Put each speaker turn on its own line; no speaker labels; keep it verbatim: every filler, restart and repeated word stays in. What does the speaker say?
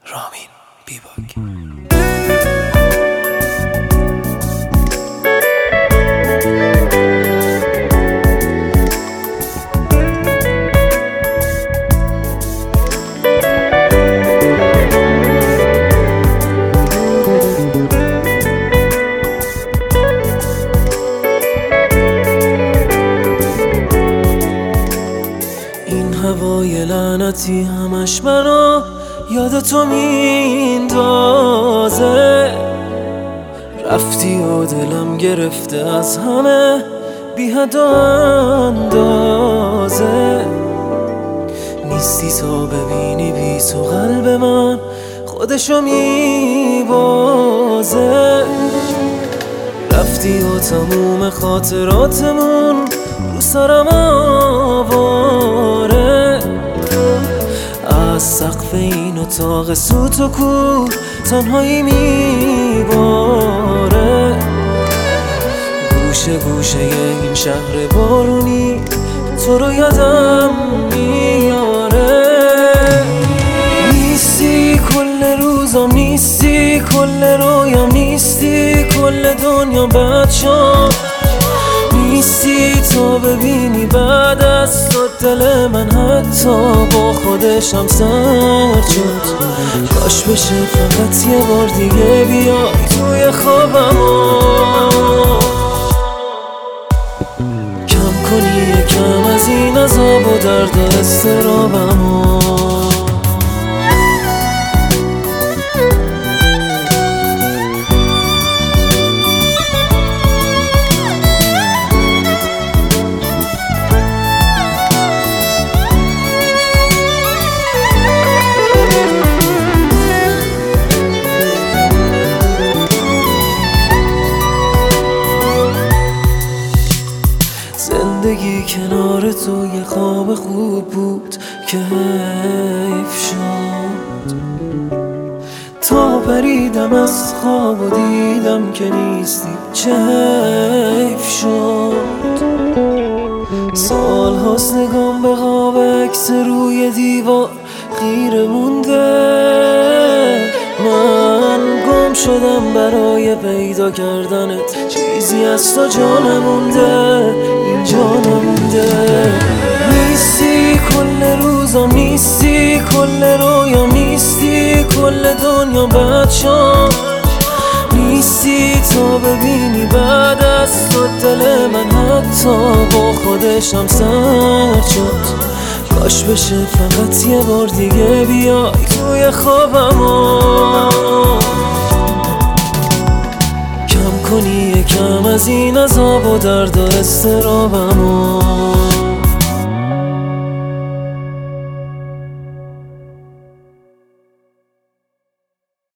رامین بیباک. این هوای لعنتی همش منو یاد تو میندازه، رفتی و دلم گرفته از همه بی حد و اندازه. نیستی تا ببینی بی تو قلب من خودشو میبازه، رفتی و تموم خاطراتمون رو سرم آواره. از سقف این اتاق سوت و کور تنهایی میباره، گوشه گوشه این شهر بارونی تو رو یادم میاره. نیستی کل روزم، نیستی کل رویام، نیستی کل دنیا بد شد، نیستی تا ببینی بعد از تو دل من حتی با خودشم سرد شد. کاش بشه فقط یه بار دیگه بیای توی خوابم کم کنی یکم از این عذاب و درد و اضطرابم. زندگی کنار تو یه خواب خوب بود که حیف شد، تا پریدم از خواب و دیدم که نیستی چه حیف شد. سال هاست نگام به خواب عکس روی دیوار خیره مونده، من گم شدم برای پیدا کردنت، چیزی از تو جا نمونده، اینجا نمونده. نیستی کل روزم، نیستی کل رویام، نیستی کل دنیا بد شد، نیستی تا ببینی بعد از تو دل من حتی با خودشم سرد شد. کاش بشه فقط یه بار دیگه بیای توی خوابم کم کنی یکم از این عذاب و درد و اضطرابم.